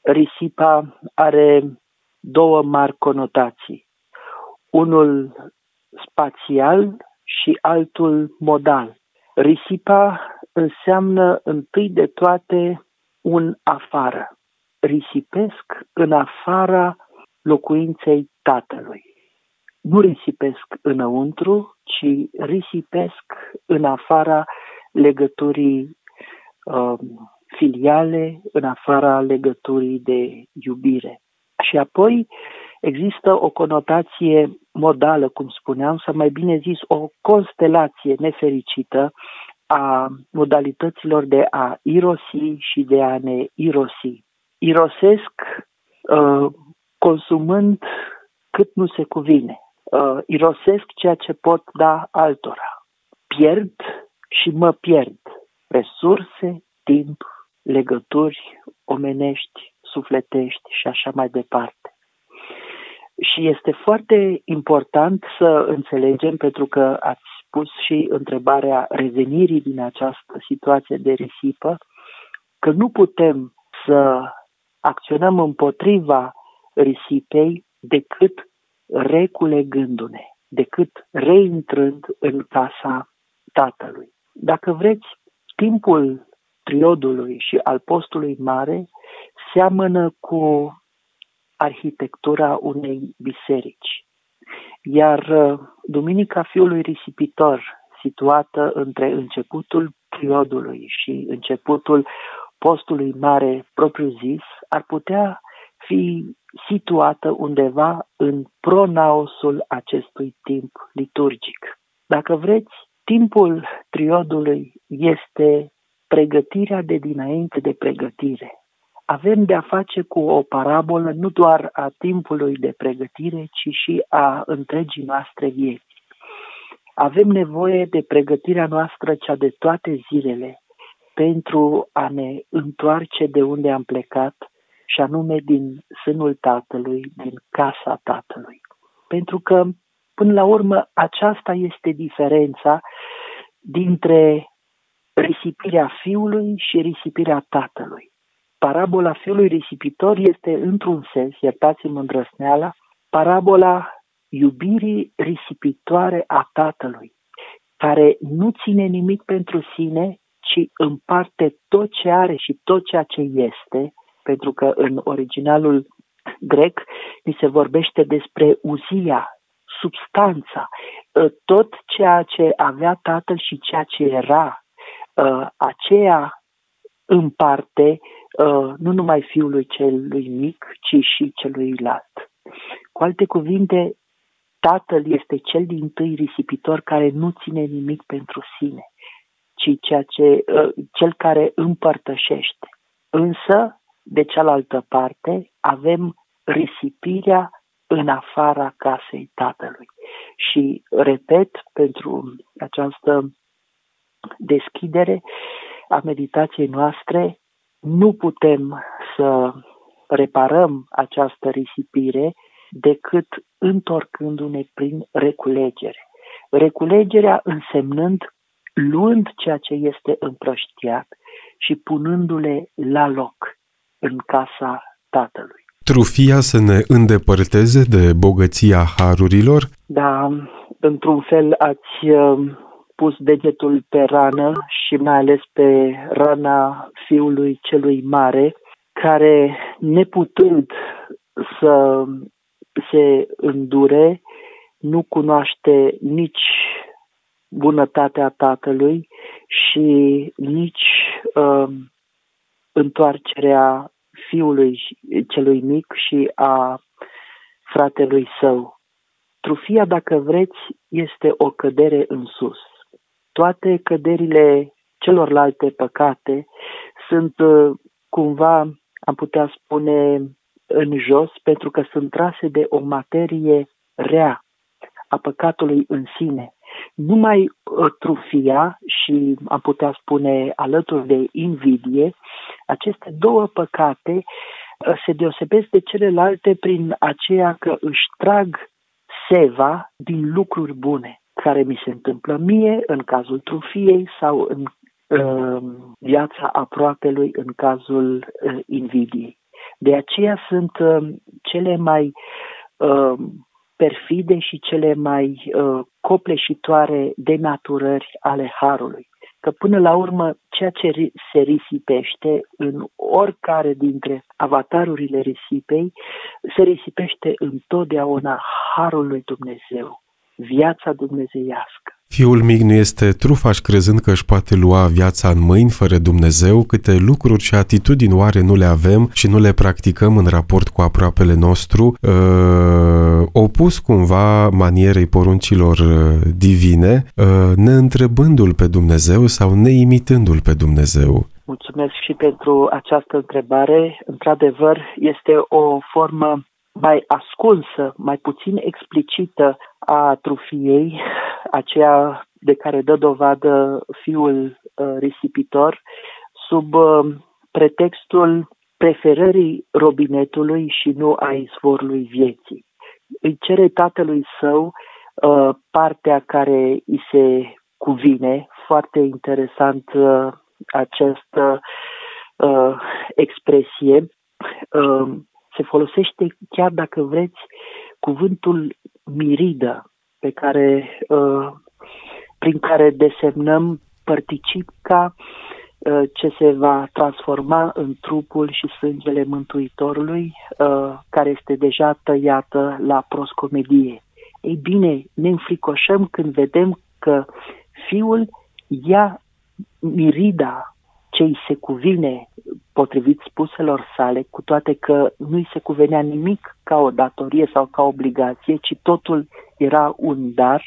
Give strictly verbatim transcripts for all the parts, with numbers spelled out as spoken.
risipa are două mari conotații. Unul spațial și altul modal. Risipa înseamnă întâi de toate un afară. Risipesc în afara locuinței tatălui. Nu risipesc înăuntru, ci risipesc în afara legăturii uh, filiale, în afara legăturii de iubire. Și apoi există o conotație modală, cum spuneam, sau mai bine zis, o constelație nefericită a modalităților de a irosi și de a ne irosi. Irosesc uh, consumând cât nu se cuvine. Uh, irosesc ceea ce pot da altora. Pierd și mă pierd. Resurse, timp, legături omenești, sufletești și așa mai departe. Și este foarte important să înțelegem, pentru că ați pus și întrebarea revenirii din această situație de risipă, că nu putem să acționăm împotriva risipei decât reculegându-ne, decât reintrând în casa Tatălui. Dacă vreți, timpul triodului și al postului mare seamănă cu arhitectura unei biserici. Iar Duminica Fiului Risipitor, situată între începutul triodului și începutul postului mare propriu-zis, ar putea fi situată undeva în pronaosul acestui timp liturgic. Dacă vreți, timpul triodului este pregătirea de dinainte de pregătire. Avem de-a face cu o parabolă nu doar a timpului de pregătire, ci și a întregii noastre vieți. Avem nevoie de pregătirea noastră cea de toate zilele pentru a ne întoarce de unde am plecat, și anume din sânul Tatălui, din casa Tatălui. Pentru că, până la urmă, aceasta este diferența dintre risipirea Fiului și risipirea Tatălui. Parabola Fiului Risipitor este, într-un sens, iertați-mă îndrăsneala, parabola iubirii risipitoare a Tatălui, care nu ține nimic pentru sine, ci împarte tot ce are și tot ceea ce este, pentru că în originalul grec ni se vorbește despre uzia, substanța, tot ceea ce avea Tatăl și ceea ce era, aceea împarte nu numai fiului celui mic, ci și celuilalt. Cu alte cuvinte, Tatăl este cel dintâi risipitor care nu ține nimic pentru sine, ci ceea ce, cel care împărtășește. Însă, de cealaltă parte, avem risipirea în afara casei Tatălui. Și, repet, pentru această deschidere a meditației noastre, nu putem să reparăm această risipire decât întorcându-ne prin reculegere. Reculegerea însemnând luând ceea ce este împrăștiat și punându-le la loc în casa Tatălui. Trufia să ne îndepărteze de bogăția harurilor? Da, într-un fel ați pus degetul pe rană și mai ales pe rana fiului celui mare, care, neputând să se îndure, nu cunoaște nici bunătatea Tatălui și nici uh, întoarcerea fiului celui mic și a fratelui său. Trufia, dacă vreți, este o cădere în sus. Toate căderile celorlalte păcate sunt uh, cumva, am putea spune, în jos, pentru că sunt trase de o materie rea a păcatului în sine. Numai uh, trufia și, am putea spune, alături de invidie, aceste două păcate uh, se deosebesc de celelalte prin aceea că își trag seva din lucruri bune, care mi se întâmplă mie în cazul trufiei sau în uh, viața aproapelui în cazul uh, invidiei. De aceea sunt uh, cele mai uh, perfide și cele mai uh, copleșitoare denaturări ale harului. Că până la urmă, ceea ce se risipește în oricare dintre avatarurile risipei, se risipește întotdeauna harul lui Dumnezeu, viața dumnezeiască. Fiul mic nu este trufaș crezând că își poate lua viața în mâini fără Dumnezeu, câte lucruri și atitudini oare nu le avem și nu le practicăm în raport cu aproapele nostru, uh, opus cumva manierei poruncilor divine, uh, neîntrebându-L pe Dumnezeu sau neimitându-L pe Dumnezeu. Mulțumesc și pentru această întrebare. Într-adevăr, este o formă mai ascunsă, mai puțin explicită a trufiei, aceea de care dă dovadă fiul uh, risipitor, sub uh, pretextul preferării robinetului și nu a izvorului vieții. Îi cere tatălui său uh, partea care îi se cuvine. Foarte interesant uh, această uh, expresie. Uh, se folosește, chiar dacă vreți, cuvântul miridă, pe care, uh, prin care desemnăm părticica uh, ce se va transforma în trupul și sângele Mântuitorului, uh, care este deja tăiată la proscomedie. Ei bine, ne înfricoșăm când vedem că Fiul ia mirida ce îi se cuvine potrivit spuselor sale, cu toate că nu îi se cuvenea nimic ca o datorie sau ca obligație, ci totul era un dar.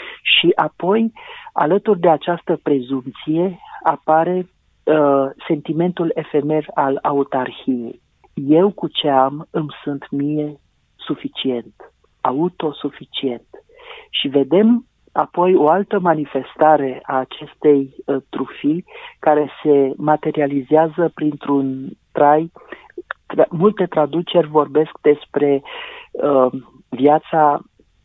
Și apoi, alături de această prezumție, apare uh, sentimentul efemer al autarhiei. Eu cu ce am îmi sunt mie suficient, autosuficient. Și vedem apoi o altă manifestare a acestei uh, trufii care se materializează printr-un trai. Tra- multe traduceri vorbesc despre uh, viața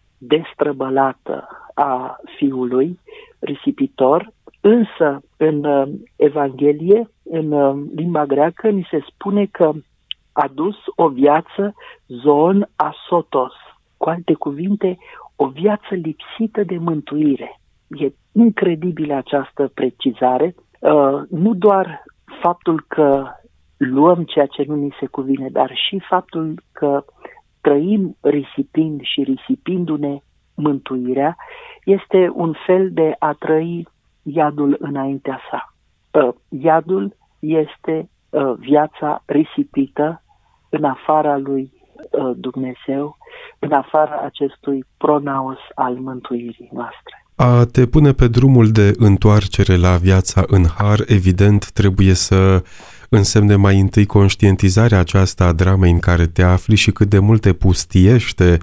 destrăbălată a fiului risipitor, însă în uh, Evanghelie, în uh, limba greacă, ni se spune că a dus o viață zoon asotos. Cu alte cuvinte, o viață lipsită de mântuire. E incredibilă această precizare. Uh, nu doar faptul că luăm ceea ce nu ni se cuvine, dar și faptul că trăim risipind și risipindu-ne mântuirea, este un fel de a trăi iadul înaintea sa. Uh, iadul este uh, viața risipită în afara lui uh, Dumnezeu, în afara acestui pronaos al mântuirii noastre. A te pune pe drumul de întoarcere la viața în har, evident, trebuie să însemne mai întâi conștientizarea aceasta a dramei în care te afli și cât de mult te pustiește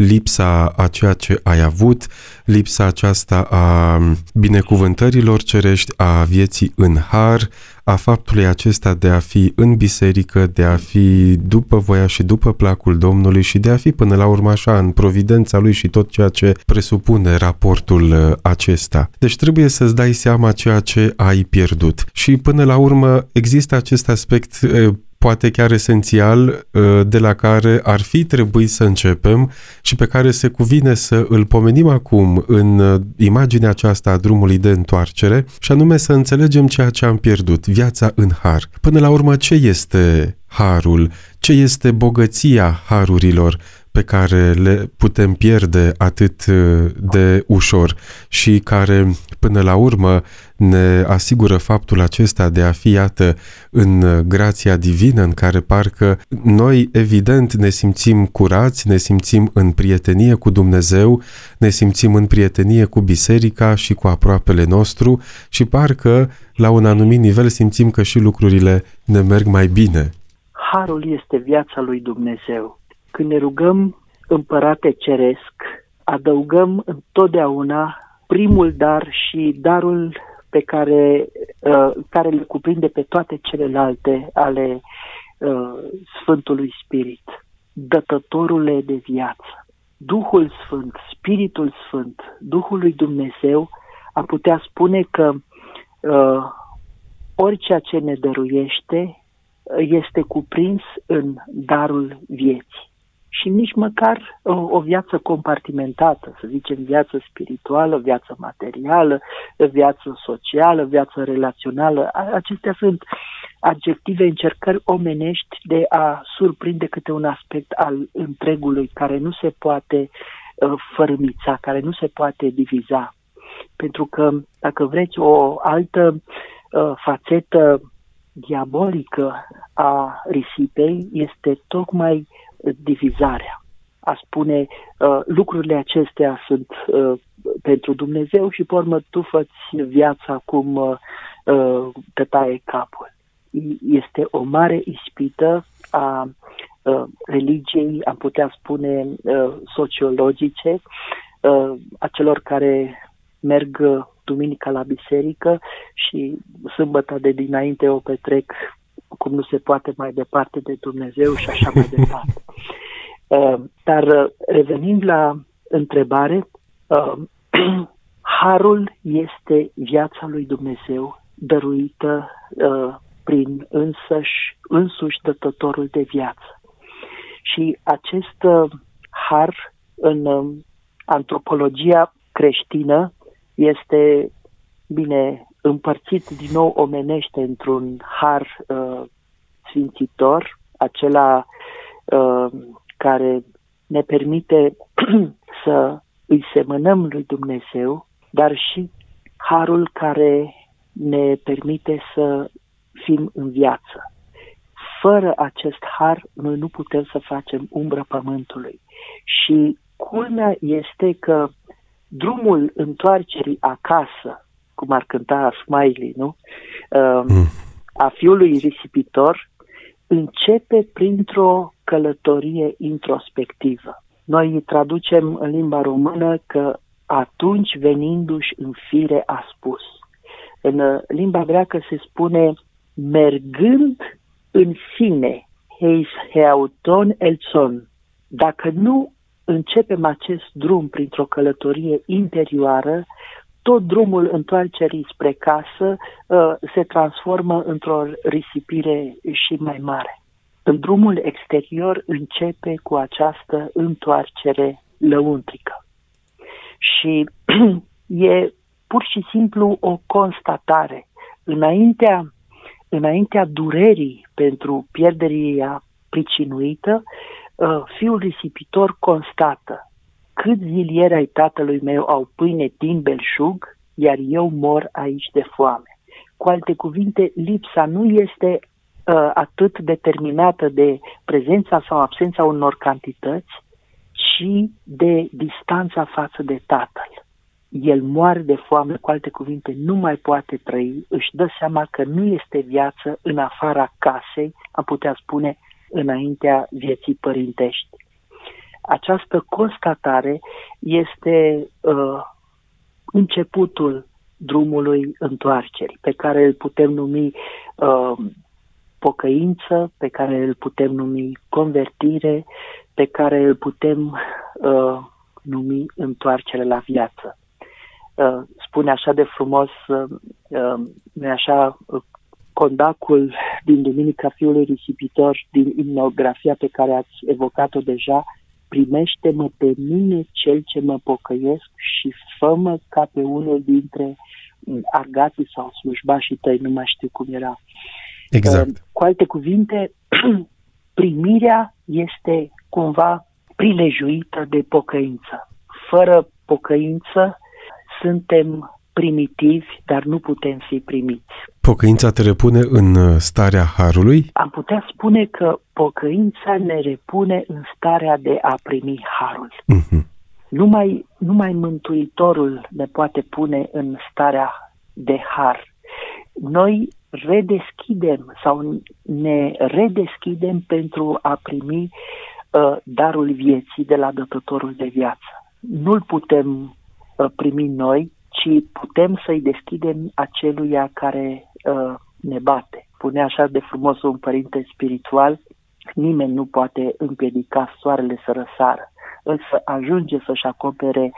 lipsa a ceea ce ai avut, lipsa aceasta a binecuvântărilor cerești, a vieții în har, a faptului acesta de a fi în biserică, de a fi după voia și după placul Domnului și de a fi până la urmă așa în providența Lui și tot ceea ce presupune raportul acesta. Deci trebuie să-ți dai seama ceea ce ai pierdut. Și până la urmă există acest aspect poate chiar esențial, de la care ar fi trebuit să începem și pe care se cuvine să îl pomenim acum în imaginea aceasta a drumului de întoarcere, și anume să înțelegem ceea ce am pierdut, viața în har. Până la urmă, ce este harul? Ce este bogăția harurilor pe care le putem pierde atât de ușor și care, până la urmă, ne asigură faptul acesta de a fi, iată, în grația divină, în care parcă noi, evident, ne simțim curați, ne simțim în prietenie cu Dumnezeu, ne simțim în prietenie cu biserica și cu aproapele nostru și parcă, la un anumit nivel, simțim că și lucrurile ne merg mai bine. Harul este viața lui Dumnezeu. Când ne rugăm, Împărate Ceresc, adăugăm întotdeauna primul dar și darul pe care, uh, care le cuprinde pe toate celelalte ale uh, Sfântului Spirit, dătătorule de viață. Duhul Sfânt, Spiritul Sfânt, Duhul lui Dumnezeu, a putea spune că uh, orice ce ne dăruiește este cuprins în darul vieții. Și nici măcar o, o viață compartimentată, să zicem viață spirituală, viață materială, viață socială, viață relațională. Acestea sunt adjective, încercări omenești de a surprinde câte un aspect al întregului care nu se poate uh, fărâmița, care nu se poate diviza. Pentru că, dacă vreți, o altă uh, fațetă diabolică a risipei este tocmai divizarea. A spune uh, lucrurile acestea sunt uh, pentru Dumnezeu și pe urmă tu fă-ți viața cum uh, uh, te taie capul. Este o mare ispită a uh, religiei, am putea spune uh, sociologice, uh, a celor care merg duminica la biserică și sâmbăta de dinainte o petrec cum nu se poate mai departe de Dumnezeu și așa mai departe. Uh, dar uh, revenind la întrebare, uh, harul este viața lui Dumnezeu dăruită uh, prin însăși, însuși dătătorul de viață. Și acest uh, har în uh, antropologia creștină este bine împărțit din nou omenește într-un har uh, sfințitor, acela uh, care ne permite să îi semănăm lui Dumnezeu, dar și harul care ne permite să fim în viață. Fără acest har, noi nu putem să facem umbră pământului. Și culmea este că drumul întoarcerii acasă, cum ar cânta Smiley, nu? A fiului risipitor, începe printr-o călătorie introspectivă. Noi traducem în limba română că atunci venindu-și în fire a spus. În limba greacă se spune mergând în sine, heis heauton elson. Dacă nu începem acest drum printr-o călătorie interioară, tot drumul întoarcerii spre casă uh, se transformă într-o risipire și mai mare. În drumul exterior începe cu această întoarcere lăuntrică. Și e pur și simplu o constatare. Înaintea, înaintea durerii pentru pierderea pricinuită, uh, fiul risipitor constată: cât zilieri ai tatălui meu au pâine din belșug, iar eu mor aici de foame. Cu alte cuvinte, lipsa nu este uh, atât determinată de prezența sau absența unor cantități, ci de distanța față de tatăl. El moare de foame, cu alte cuvinte, nu mai poate trăi, își dă seama că nu este viață în afara casei, am putea spune, înaintea vieții părintești. Această constatare este uh, începutul drumului întoarcerii, pe care îl putem numi uh, pocăință, pe care îl putem numi convertire, pe care îl putem uh, numi întoarcere la viață. Uh, spune așa de frumos, uh, uh, așa, uh, condacul din Duminica Fiului Risipitor, din imnografia pe care ați evocat-o deja: primește-mă pe mine cel ce mă pocăiesc și fă-mă ca pe unul dintre argații sau slujbașii tăi, nu mai știu cum era. Exact. Cu alte cuvinte, primirea este cumva prilejuită de pocăință. Fără pocăință suntem primitivi, dar nu putem fi primiți. Pocăința te repune în starea harului? Am putea spune că pocăința ne repune în starea de a primi harul. Uh-huh. Numai, numai Mântuitorul ne poate pune în starea de har. Noi redeschidem sau ne redeschidem pentru a primi uh, darul vieții de la Dătătorul de viață. Nu-l putem uh, primi noi, ci putem să-i deschidem aceluia care uh, ne bate. Pune așa de frumos un părinte spiritual: nimeni nu poate împiedica soarele să răsară, însă ajunge să-și acopere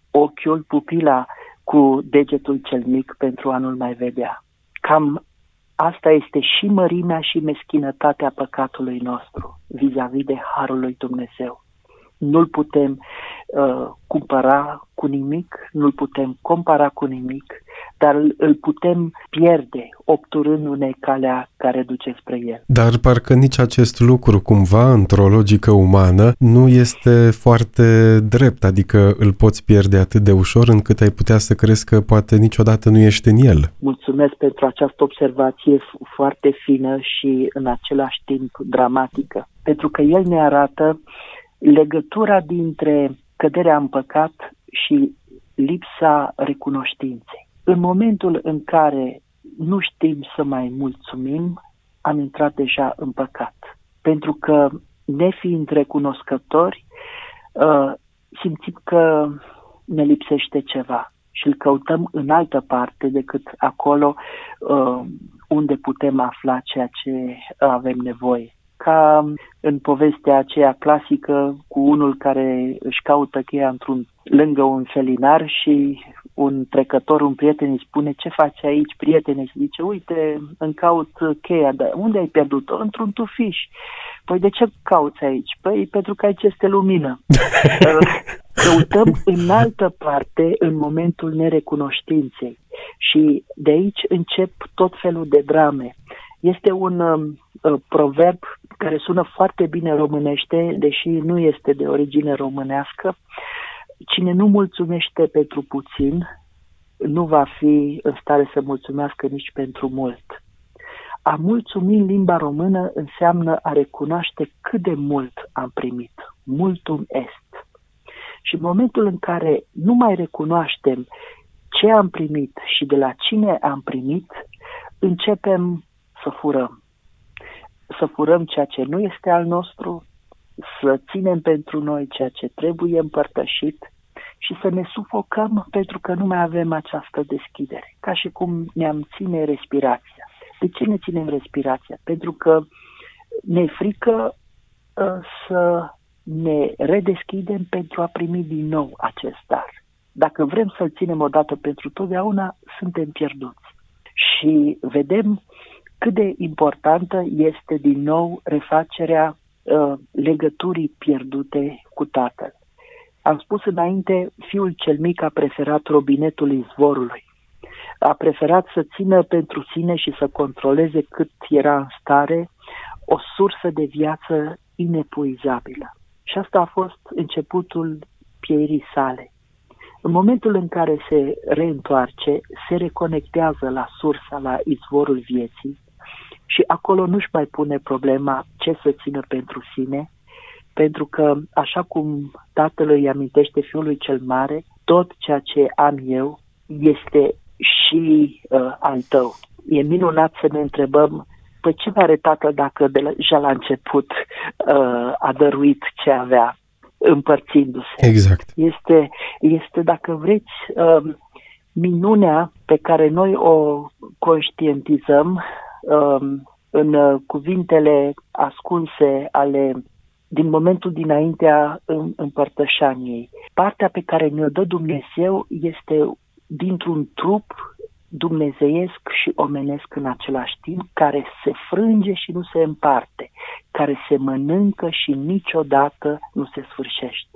ochiul, pupila, cu degetul cel mic pentru a nu-l mai vedea. Cam Asta este și mărimea și meschinătatea păcatului nostru vis-a-vis de harul lui Dumnezeu. Nu-l putem uh, cumpăra cu nimic, nu-l putem compara cu nimic, dar îl, îl putem pierde obturându-ne calea care duce spre el. Dar parcă nici acest lucru, cumva, într-o logică umană, nu este foarte drept, adică îl poți pierde atât de ușor încât ai putea să crezi că poate niciodată nu ești în el. Mulțumesc pentru această observație foarte fină și în același timp dramatică, pentru că el ne arată legătura dintre căderea în păcat și lipsa recunoștinței. În momentul în care nu știm să mai mulțumim, am intrat deja în păcat. Pentru că, nefiind recunoscători, simțim că ne lipsește ceva și îl căutăm în altă parte decât acolo unde putem afla ceea ce avem nevoie. Ca în povestea aceea clasică cu unul care își caută cheia într-un, lângă un felinar și un trecător, un prieten îi spune: ce faci aici, prietene? Și zice: uite, îmi caut cheia. Dar unde ai pierdut-o? Într-un tufiș. Păi de ce cauți aici? Păi pentru că aici este lumină. Căutăm în altă parte în momentul nerecunoștinței și de aici încep tot felul de drame. Este un uh, proverb care sună foarte bine românește, deși nu este de origine românească. Cine nu mulțumește pentru puțin, nu va fi în stare să mulțumească nici pentru mult. A mulțumi în limba română înseamnă a recunoaște cât de mult am primit. Multum est. Și în momentul în care nu mai recunoaștem ce am primit și de la cine am primit, începem să furăm. Să furăm ceea ce nu este al nostru, să ținem pentru noi ceea ce trebuie împărtășit și să ne sufocăm pentru că nu mai avem această deschidere. Ca și cum ne-am ține respirația. De ce ne ținem respirația? Pentru că ne-e frică uh, să ne redeschidem pentru a primi din nou acest dar. Dacă vrem să-l ținem odată pentru totdeauna, suntem pierduți. Și vedem cât de importantă este din nou refacerea uh, legăturii pierdute cu Tatăl. Am spus înainte, fiul cel mic a preferat robinetul izvorului. A preferat să țină pentru sine și să controleze cât era în stare o sursă de viață inepuizabilă. Și asta a fost începutul pieirii sale. În momentul în care se reîntoarce, se reconectează la sursa, la izvorul vieții și acolo nu-și mai pune problema ce să țină pentru sine, pentru că, așa cum tatăl îi amintește fiului cel mare, tot ceea ce am eu este și uh, al tău. E minunat să ne întrebăm, păi ce are tatăl dacă deja la început uh, a dăruit ce avea, împărțindu-se. Exact. Este, este dacă vreți, uh, minunea pe care noi o conștientizăm uh, în uh, cuvintele ascunse ale din momentul dinaintea împărtășaniei. Partea pe care ne-o dă Dumnezeu este dintr-un trup dumnezeiesc și omenesc în același timp, care se frânge și nu se împarte, care se mănâncă și niciodată nu se sfârșește.